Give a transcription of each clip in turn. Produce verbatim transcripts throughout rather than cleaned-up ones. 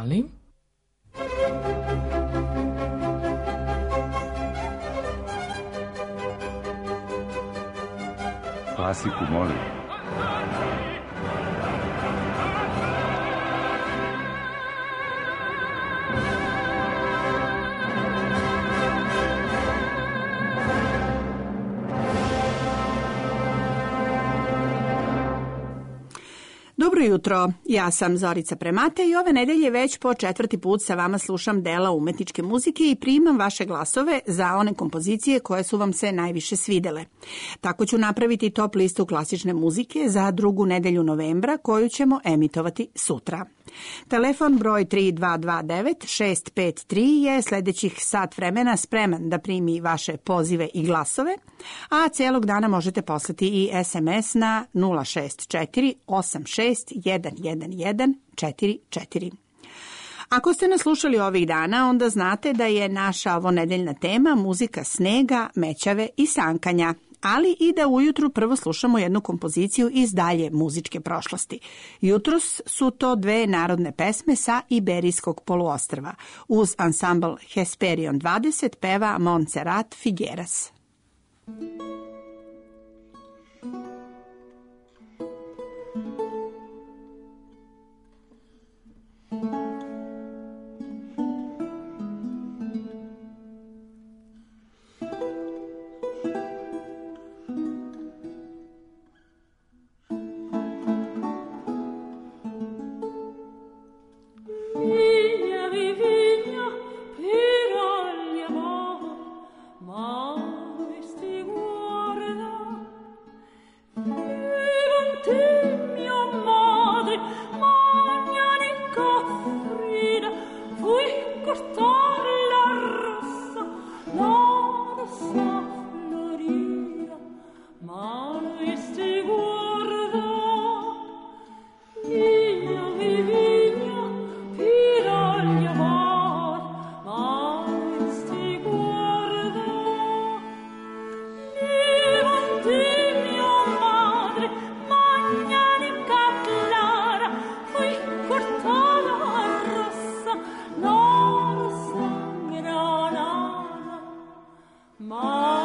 molim. Klasiku, molim. Dobro jutro, ja sam Zorica Premate i ove nedelje već po četvrti put sa vama slušam dela umetničke muzike i primam vaše glasove za one kompozicije koje su vam se najviše svidele. Tako ću napraviti top listu klasične muzike za drugu nedelju novembra koju ćemo emitovati sutra. Telefon broj tri dva dva devet šest pet tri je sledećih sat vremena spreman da primi vaše pozive i glasove, a cijelog dana možete poslati i es em es na nula šest četiri osam šest jedan jedan jedan četiri četiri. Ako ste nas slušali ovih dana, onda znate da je naša ovonedeljna tema muzika snega, mećave i sankanja, ali i da ujutru prvo slušamo jednu kompoziciju iz dalje muzičke prošlosti. Jutros su to dve narodne pesme sa Iberijskog poluostrva. Uz ansambl Hesperion dvadeset peva Montserrat Figueras. Ma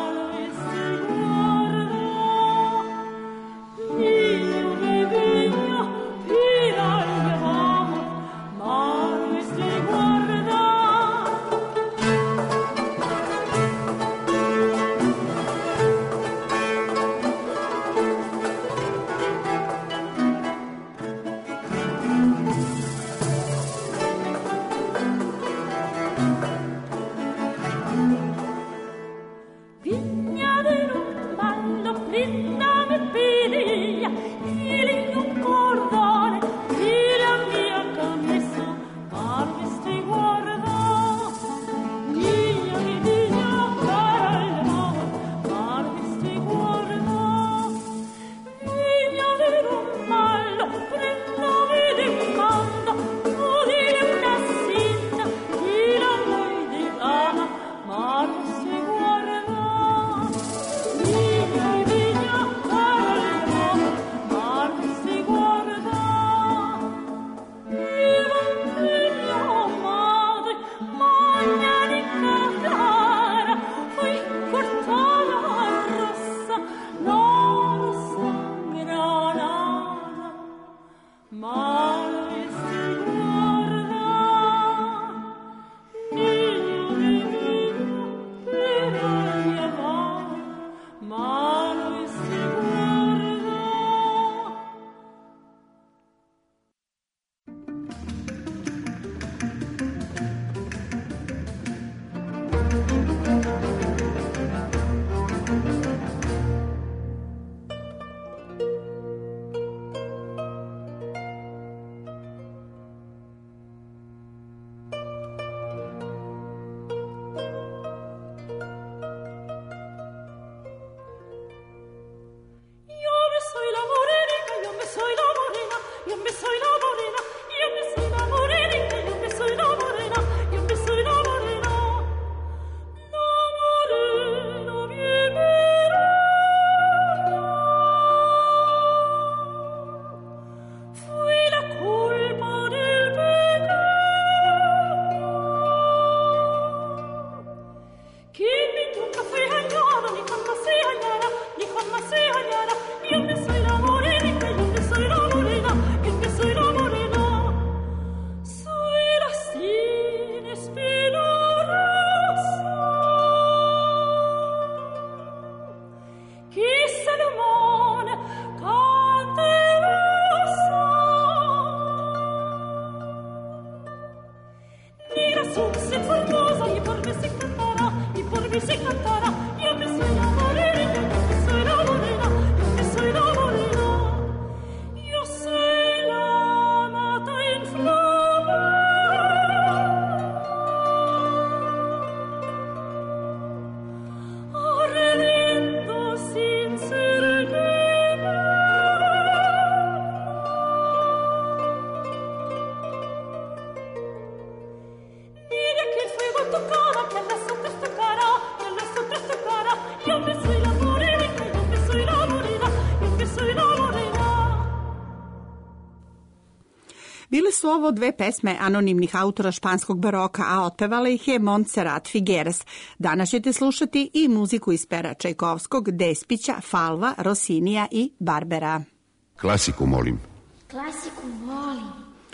Bile su ovo dve pesme anonimnih autora španskog baroka, a otpevala ih je Montserrat Figueres. Danas ćete slušati i muziku iz pera Čajkovskog, Despića, Falva, Rossinija i Barbera. Klasiku molim. Klasiku volim.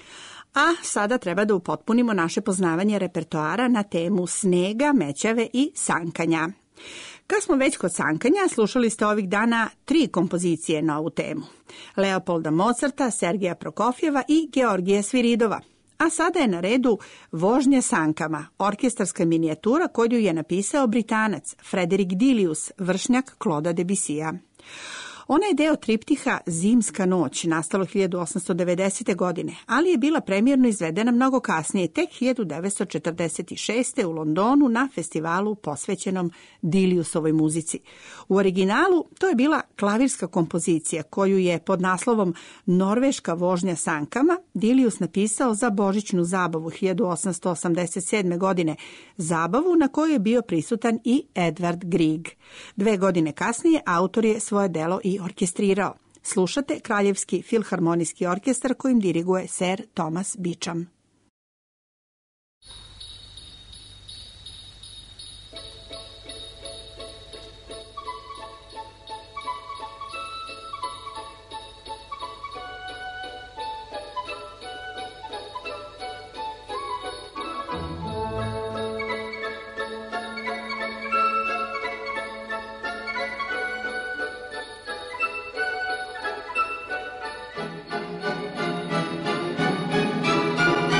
A sada treba da upotpunimo naše poznavanje repertoara na temu snega, mećave i sankanja. Kad smo već kod sankanja, slušali ste ovih dana tri kompozicije na ovu temu. Leopolda Mozarta, Sergeja Prokofjeva i Georgija Sviridova. A sada je na redu Vožnja sankama, orkestarska minijatura koju je napisao Britanac Frederick Dilius, vršnjak Claude'a Debussija. Ona je deo triptiha Zimska noć, nastalo hiljadu osamsto devedesete. godine, ali je bila premijerno izvedena mnogo kasnije, tek hiljadu devetsto četrdeset šeste. u Londonu na festivalu posvećenom Diliusovoj muzici. U originalu to je bila klavirska kompozicija koju je pod naslovom Norveška vožnja sankama Dilius napisao za božićnu zabavu hiljadu osamsto osamdeset sedme. godine, zabavu na kojoj je bio prisutan i Edvard Grieg. Dve godine kasnije autor je svoje delo i orkestrirao. Slušate Kraljevski filharmonijski orkestar kojim diriguje Sir Thomas Beecham. Thank you.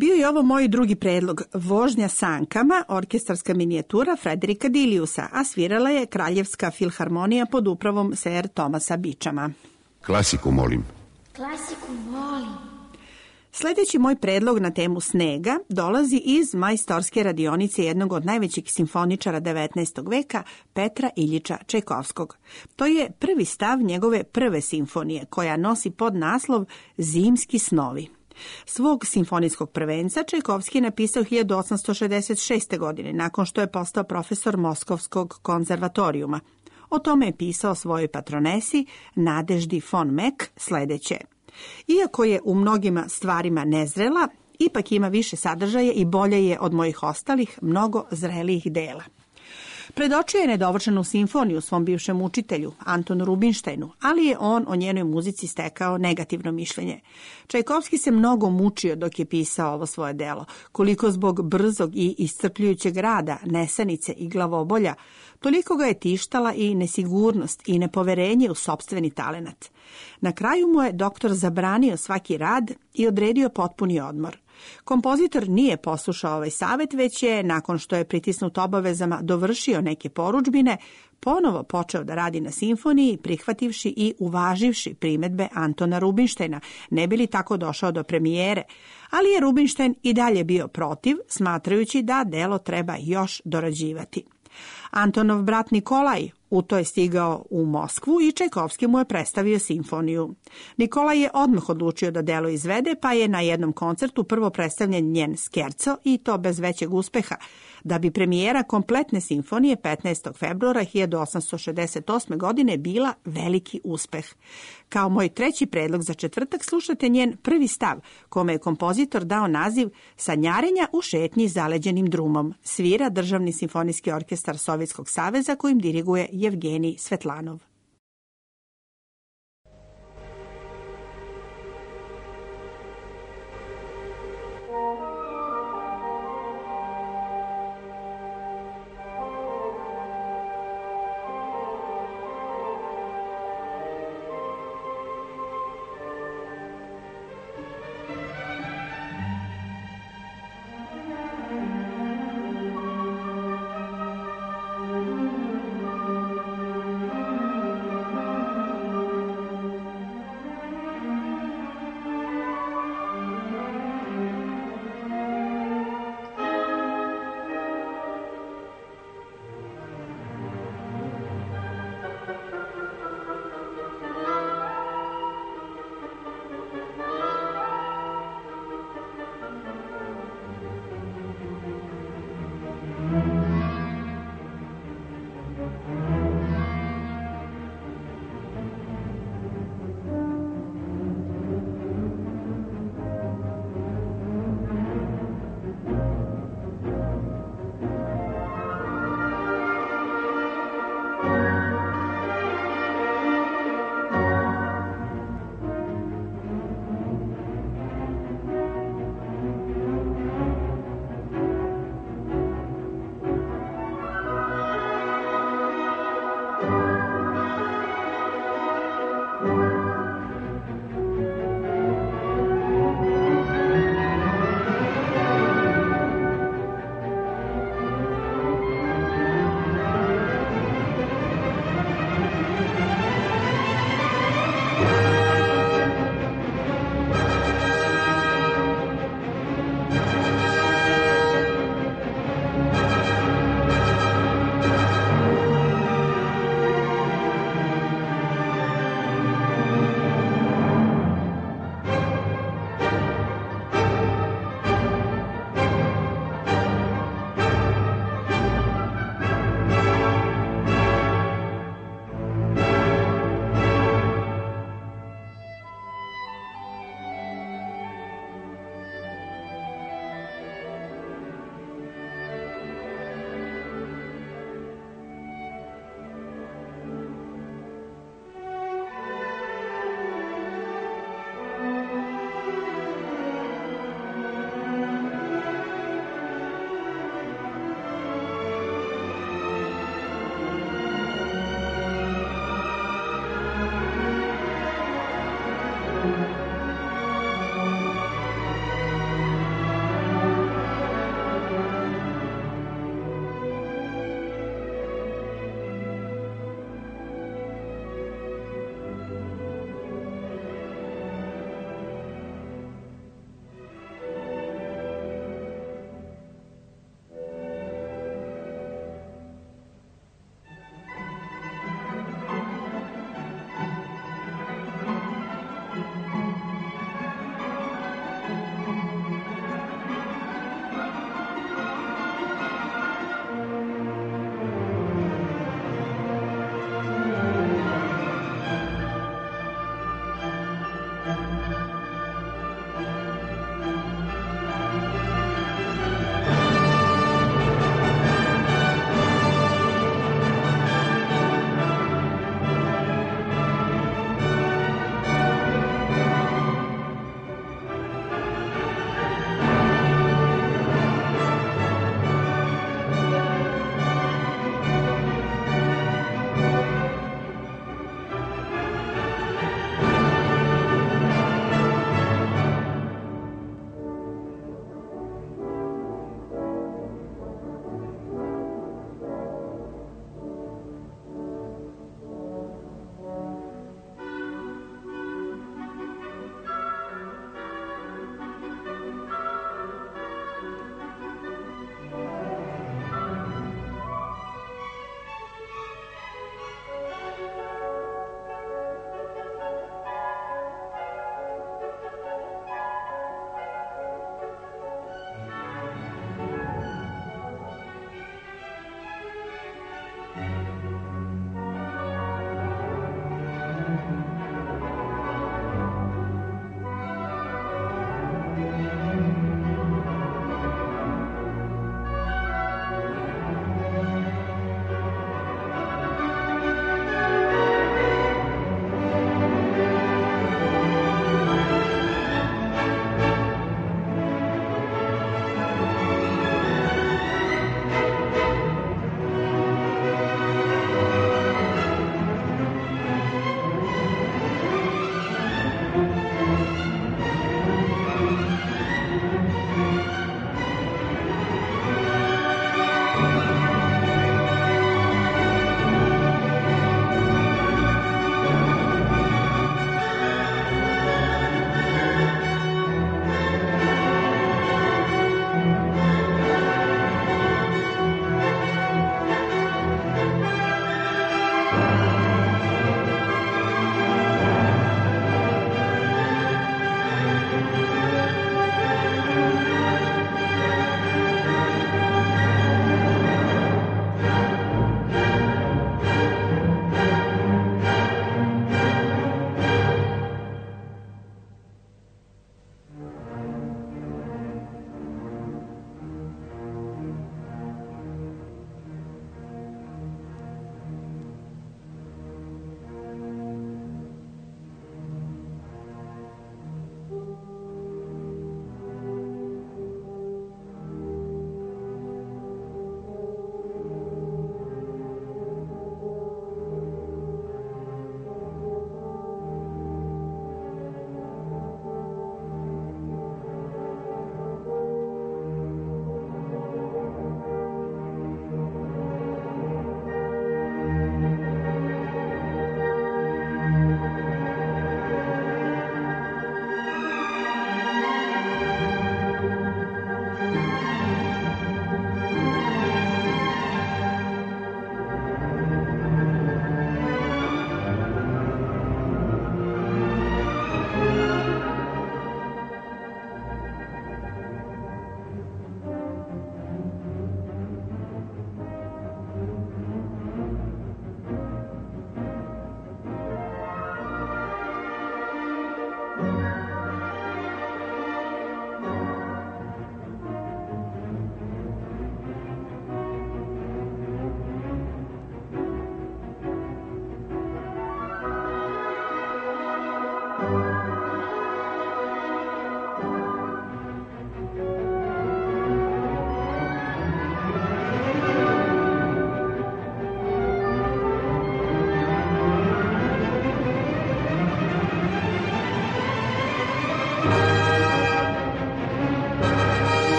Bio je ovo moj drugi predlog, Vožnja sankama, orkestarska minijatura Frederika Diliusa, a svirala je Kraljevska filharmonija pod upravom Sir Thomasa Beechama. Klasiku, molim. Klasiku volim. Sljedeći moj predlog na temu snega dolazi iz majstorske radionice jednog od najvećih simfoničara devetnaestog veka, Petra Iljiča Čajkovskog. To je prvi stav njegove prve simfonije, koja nosi pod naslov Zimski snovi. Svog simfonijskog prvenca Čajkovski je napisao hiljadu osamsto šezdeset šeste. godine, nakon što je postao profesor Moskovskog konzervatorijuma. O tome je pisao svojoj patronesi Nadeždi von Meck sljedeće. Iako je u mnogima stvarima nezrela, ipak ima više sadržaja i bolje je od mojih ostalih, mnogo zrelijih dela. Predočio je nedovršenu simfoniju svom bivšem učitelju, Antonu Rubinštajnu, ali je on o njenoj muzici stekao negativno mišljenje. Čajkovski se mnogo mučio dok je pisao ovo svoje delo, koliko zbog brzog i iscrpljujućeg rada, nesanice i glavobolja, toliko ga je tištala i nesigurnost i nepoverenje u sopstveni talenat. Na kraju mu je doktor zabranio svaki rad i odredio potpuni odmor. Kompozitor nije poslušao ovaj savjet, već je, nakon što je pritisnut obavezama, dovršio neke porudžbine, ponovo počeo da radi na simfoniji, prihvativši i uvaživši primedbe Antona Rubinštajna, ne bi li tako došao do premijere, ali je Rubinštajn i dalje bio protiv, smatrajući da delo treba još dorađivati. Antonov brat Nikolaj u to je stigao u Moskvu i Čajkovski mu je predstavio simfoniju. Nikolaj je odmah odlučio da delo izvede, pa je na jednom koncertu prvo predstavljen njen skerco i to bez većeg uspeha, da bi premijera kompletne simfonije petnaestog februara hiljadu osamsto šezdeset osme. godine bila veliki uspeh. Kao moj treći predlog za četvrtak slušate njen prvi stav, kome je kompozitor dao naziv Sanjarenja u šetnji zaleđenim drumom. Svira Državni simfonijski orkestar Sovjetskog saveza kojim diriguje Jevgenij Svetlanov.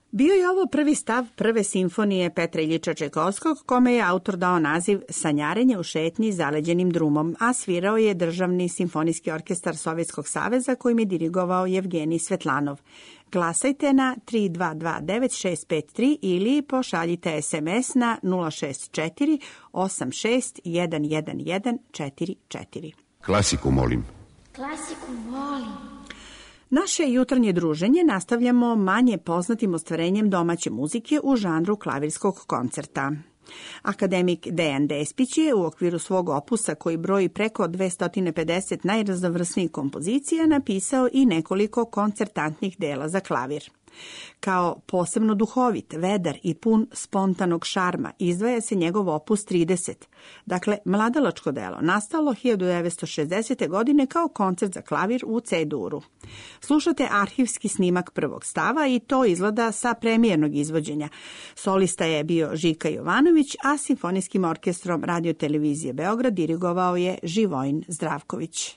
Bio je ovo prvi stav prve simfonije Petra Iljiča Čajkovskog, kome je autor dao naziv Sanjarenje u šetnji zaleđenim drumom, a svirao je Državni simfonijski orkestar Sovjetskog saveza kojim je dirigovao Jevgenij Svetlanov. Glasajte na tri dva dva devet šest pet tri ili pošaljite es em es na nula šest četiri osam šest jedan jedan jedan četiri četiri. Klasiku molim. Klasiku volim. Naše jutarnje druženje nastavljamo manje poznatim ostvarenjem domaće muzike u žanru klavirskog koncerta. Akademik Dejan Despić je u okviru svog opusa koji broji preko dvesta pedeset najraznovrsnijih kompozicija napisao i nekoliko koncertantnih dela za klavir. Kao posebno duhovit, vedar i pun spontanog šarma izdvaja se njegov opus trideset, dakle mladalačko delo, nastalo hiljadu devetsto šezdesete. godine kao koncert za klavir u C-duru. Slušate arhivski snimak prvog stava i to izgleda sa premijernog izvođenja. Solista je bio Žika Jovanović, a simfonijskim orkestrom Radio televizije Beograd dirigovao je Živojin Zdravković.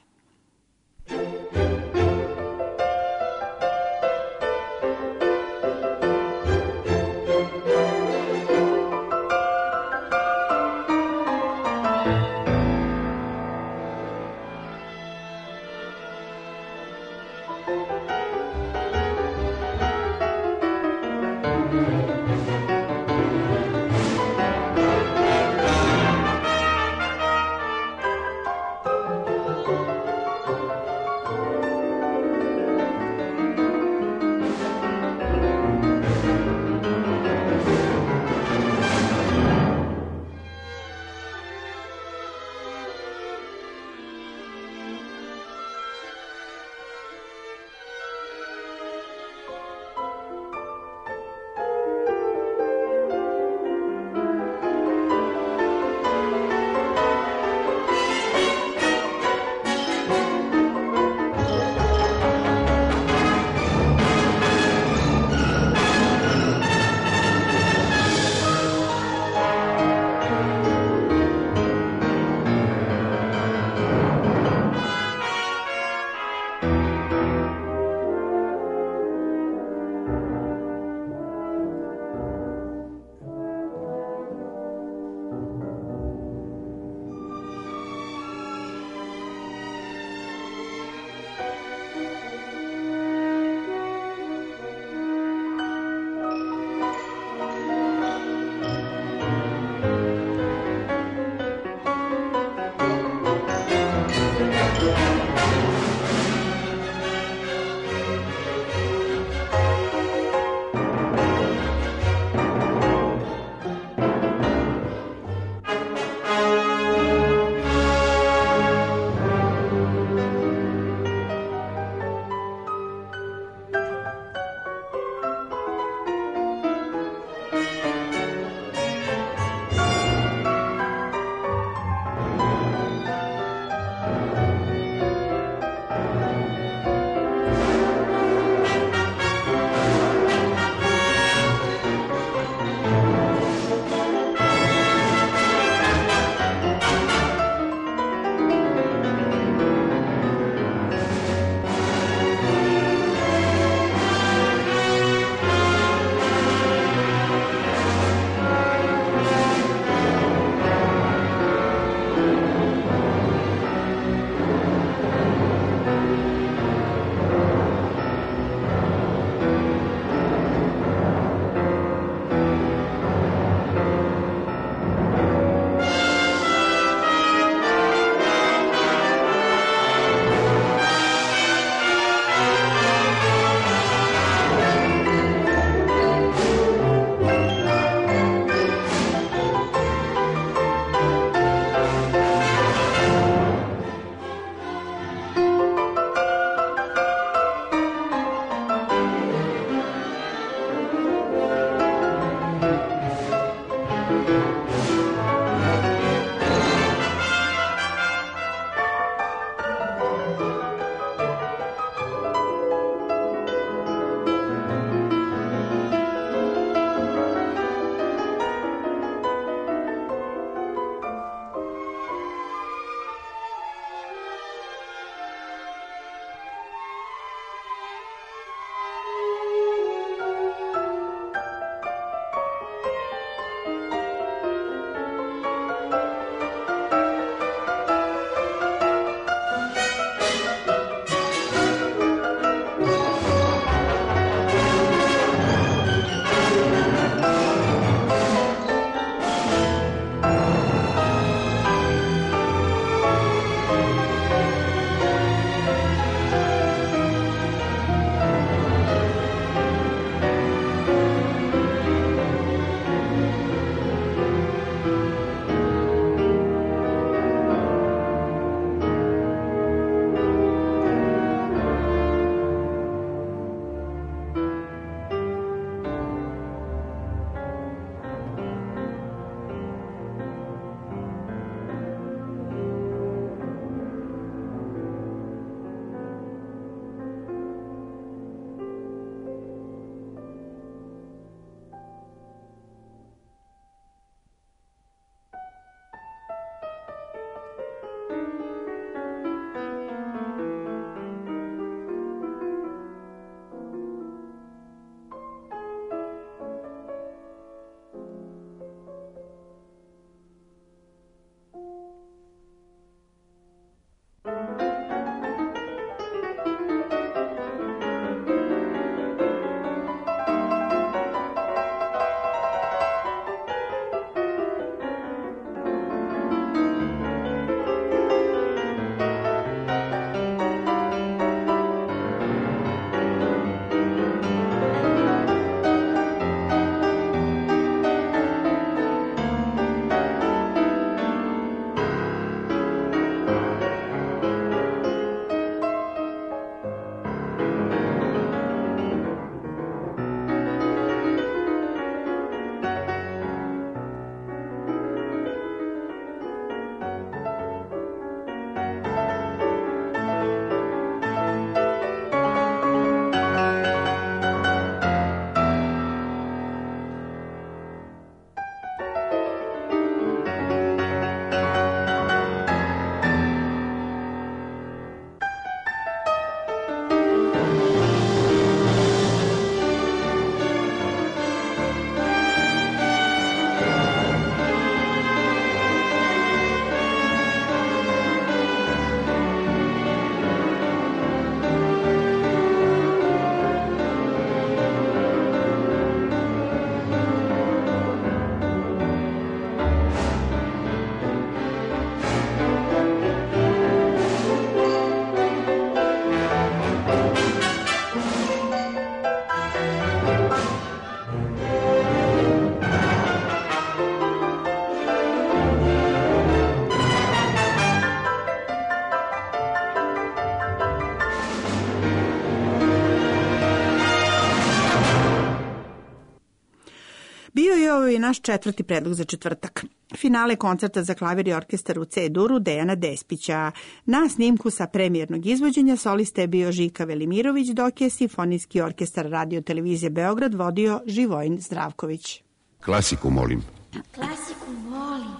ovo je naš četvrti predlog za četvrtak. Finale koncerta za klavir i orkestar u C-duru Dejana Despića. Na snimku sa premijernog izvođenja solista je bio Žika Velimirović, dok je Simfonijski orkestar Radio Televizije Beograd vodio Živojin Zdravković. Klasiku molim. Klasiku molim.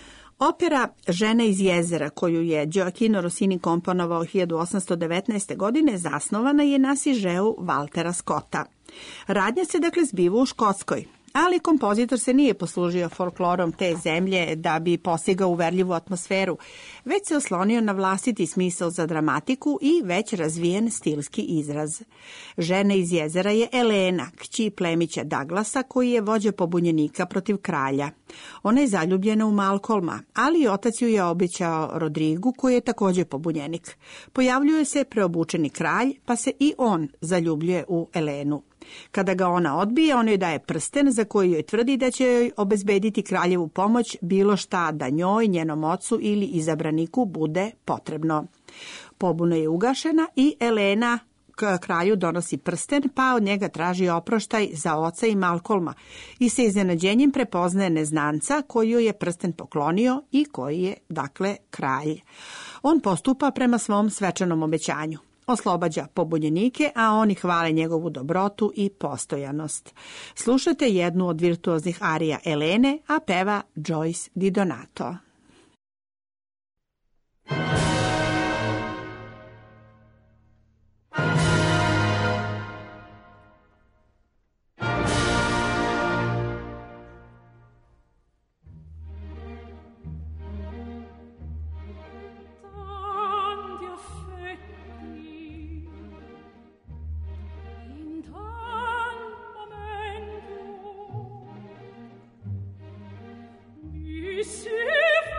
Opera Žena iz jezera, koju je Gioacchino Rossini komponovao hiljadu osamsto devetnaeste. godine, zasnovana je na sižeu Valtera Scotta. Radnja se dakle zbiva u Škotskoj, ali kompozitor se nije poslužio folklorom te zemlje da bi postigao uverljivu atmosferu, već se oslonio na vlastiti smisao za dramatiku i već razvijen stilski izraz. Žena iz jezera je Elena, kći plemića Douglasa, koji je vođa pobunjenika protiv kralja. Ona je zaljubljena u Malcolma, ali otac ju je obećao Rodrigu, koji je također pobunjenik. Pojavljuje se preobučeni kralj, pa se i on zaljubljuje u Elenu. Kada ga ona odbije, on joj daje prsten za koji joj tvrdi da će joj obezbediti kraljevu pomoć bilo šta da njoj, njenom ocu ili izabraniku bude potrebno. Pobuna je ugašena i Elena k kralju donosi prsten, pa od njega traži oproštaj za oca i Malcolma i sa iznenađenjem prepoznaje neznanca koji joj je prsten poklonio i koji je, dakle, kralj. On postupa prema svom svečanom obećanju. Oslobađa pobunjenike, a oni hvale njegovu dobrotu i postojanost. Slušajte jednu od virtuoznih arija Elene, a peva Joyce Di Donato. Sur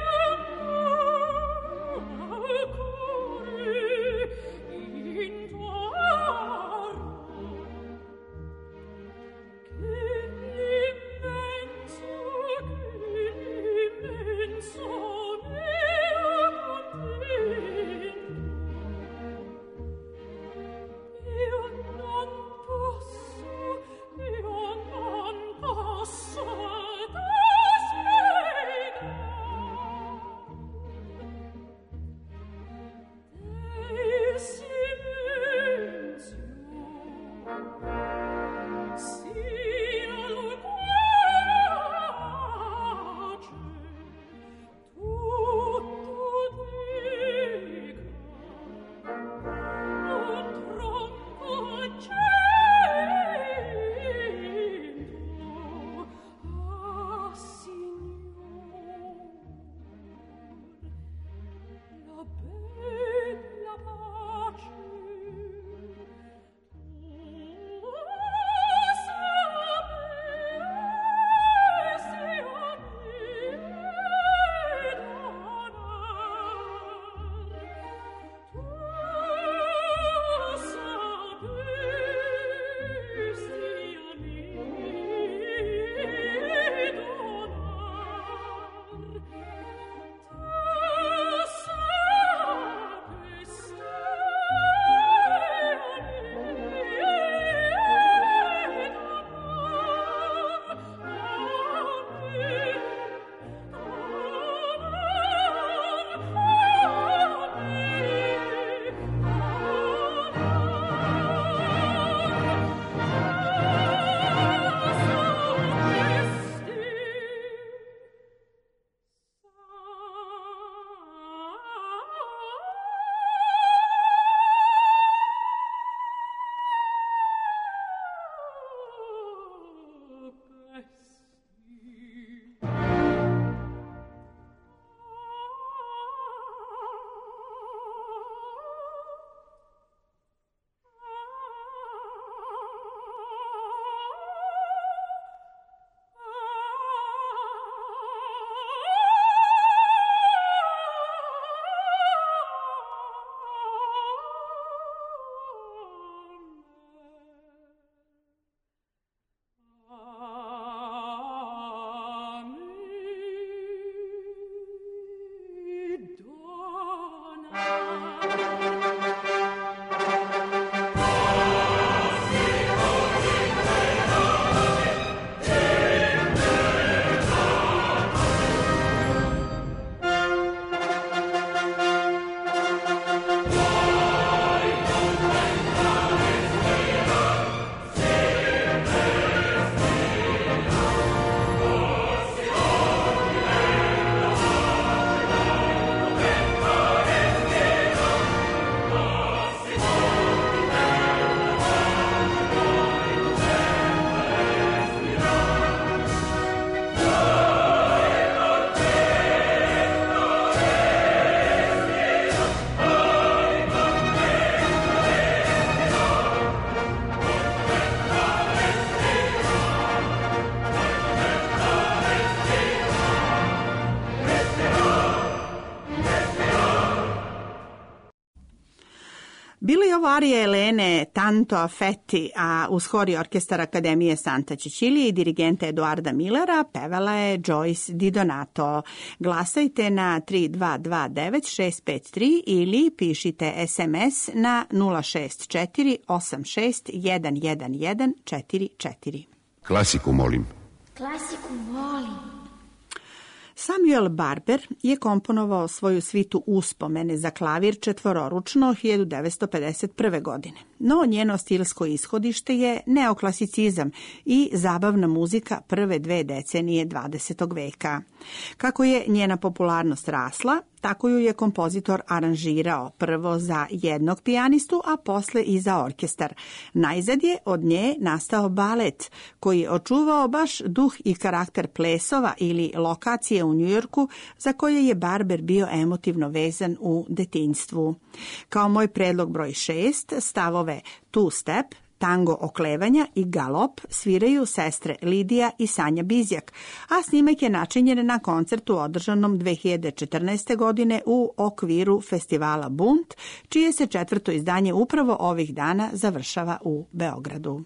Ovu arije Elene Tanto Affetti, a uz hor i orkestar Akademije Santa Cecilia i dirigenta Eduarda Millera pevala je Joyce Di Donato. Glasajte na tri dva dva devet šest pet tri ili pišite es em es na nula šest četiri osam šest jedan jedan jedan četiri četiri. Klasiku, molim. Klasiku volim. Samuel Barber je komponovao svoju svitu Uspomene za klavir četvororučno hiljadu devetsto pedeset prve. godine. No njeno stilsko ishodište je neoklasicizam i zabavna muzika prve dve decenije dvadesetog veka. Kako je njena popularnost rasla, tako ju je kompozitor aranžirao, prvo za jednog pijanistu, a posle i za orkestar. Najzad je od nje nastao balet, koji je očuvao baš duh i karakter plesova ili lokacije u Njujorku, za koje je Barber bio emotivno vezan u detinjstvu. Kao moj predlog broj šest, stavove Two Step, Tango oklevanja i Galop sviraju sestre Lidija i Sanja Bizjak, a snimak je načinjen na koncertu održanom dve hiljade četrnaeste. godine u okviru festivala Bunt, čije se četvrto izdanje upravo ovih dana završava u Beogradu.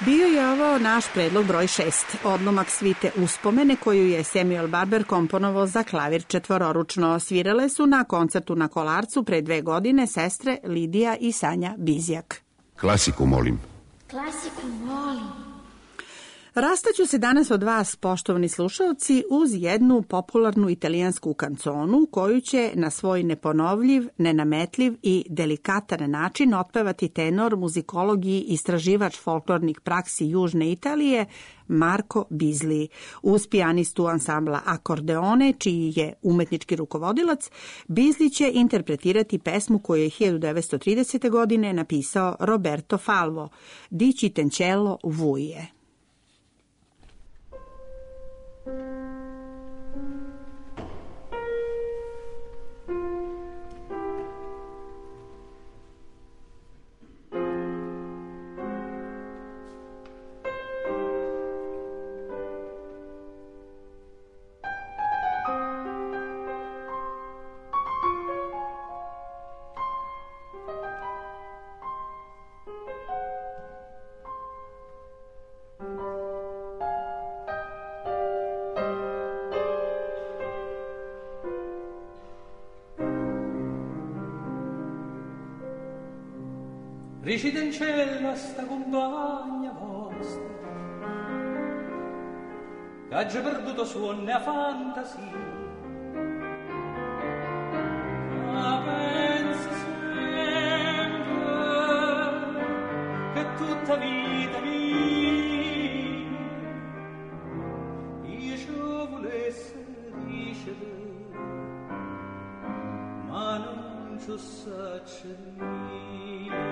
Bio je ovo naš predlog broj šest, odlomak svite Uspomene koju je Samuel Barber komponovao za klavir četvororučno. Svirale su na koncertu na Kolarcu pre dve godine sestre Lidija i Sanja Bizjak. Klasiku molim. Klasiku molim. Rastaću se danas od vas, poštovani slušalci, uz jednu popularnu italijansku kanconu koju će na svoj neponovljiv, nenametljiv i delikatan način otpevati tenor, muzikolog i istraživač folklornih praksi Južne Italije Marco Bisli. Uz pijanistu ansambla Akordeone, čiji je umetnički rukovodilac, Bisli će interpretirati pesmu koju je hiljadu devetsto tridesete. godine napisao Roberto Falvo, Di Citencello Vuje. Ricidencella sta compagna vostra che ha già perduto suonne a fantasia, ma pensa sempre che tutta vita mia io ci volesse ricevere, ma non ci saccio dire.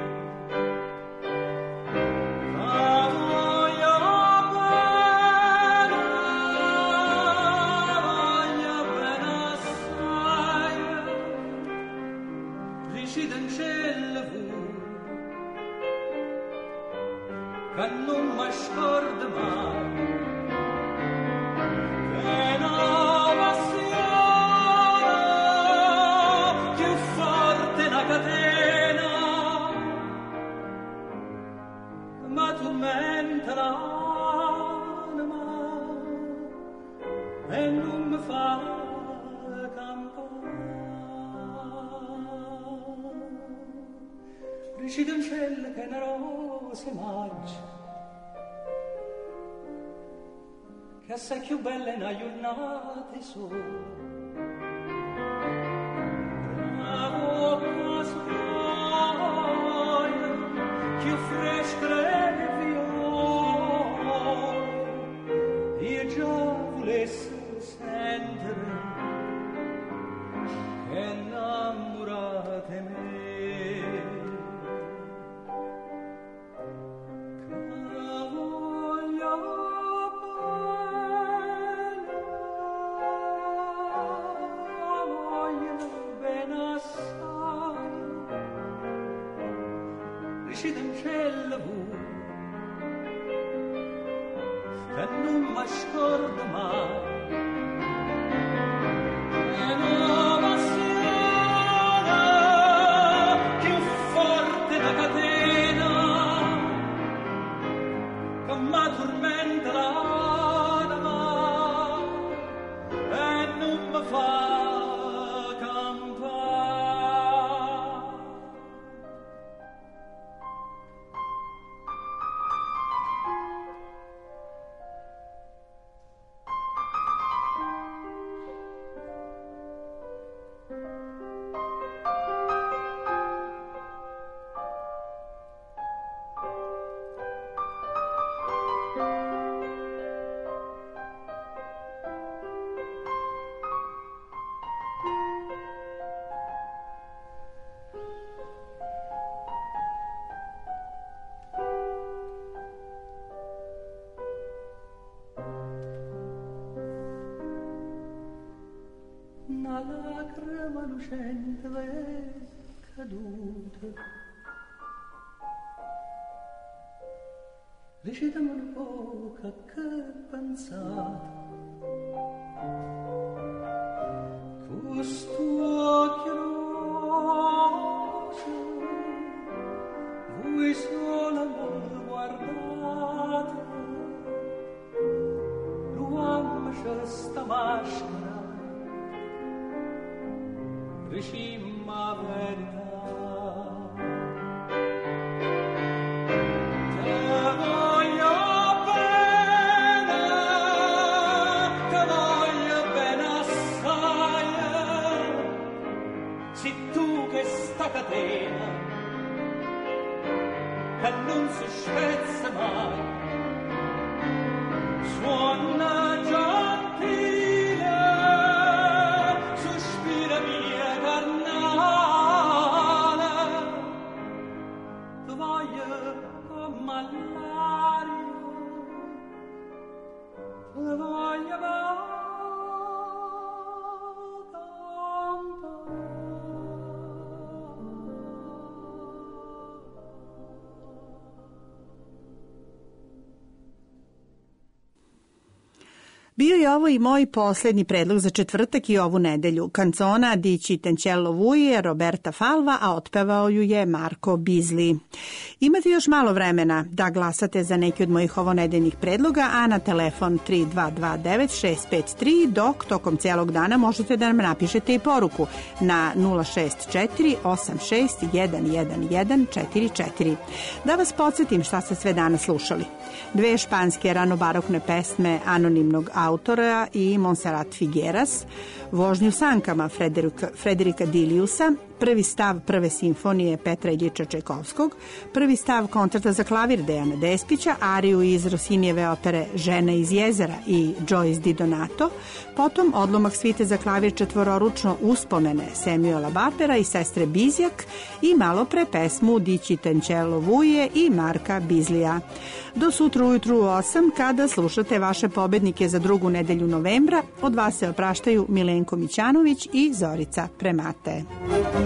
Che non mi scorda mai che una passione più forte una catena ma tormenta l'anima e non mi fa campare. Ricidencella che una rosa maggia che assai più bella in aiunate sola, bravo casoia più fresca le viole, io già volessi sentire che innamorate me. Ricidencella voi che non mi scorda mai e una passione più forte da catena che mi tormenta l'anima e non mi fa una lacrima lucente è caduta, recitami un poco che pensate, questo occhio rosa, voi solo mi guardate. ricima verità. Catena che non si spezza mai, suona gentile, sospira via carnale, tu voglio come l'aria, tu voglio tanto. Bio je ovo i moj posljednji predlog za četvrtak i ovu nedelju. Kancona di Citancello Vuje, Roberta Falva, a otpevao ju je Marko Bizli. Imate još malo vremena da glasate za neki od mojih ovonedeljnih predloga, a na telefon tri dva dva devet šest pet tri, dok tokom cijelog dana možete da nam napišete i poruku na nula šest četiri osam šest jedan jedan jedan četiri četiri. Da vas podsjetim šta ste sve danas slušali. Dve španske ranobarokne pesme anonimnog autora i Montserrat Figueras, vožnju sankama Frederika, Frederika Diliusa, prvi stav prve simfonije Petra Iljiča Čajkovskog, prvi stav koncerta za klavir Dejana Despića, ariju iz Rossinijeve opere Žena iz jezera i Joyce Di Donato, potom odlomak svite za klavir četvororučno Uspomene Samuela Bartera i sestre Bizjak i malopre pesmu Di Citancello Vuje i Marka Bizlija. Do sutra ujutru u osam kada slušate vaše pobednike za drugu nedelju novembra, od vas se opraštaju Milenko Mićanović i Zorica Premate.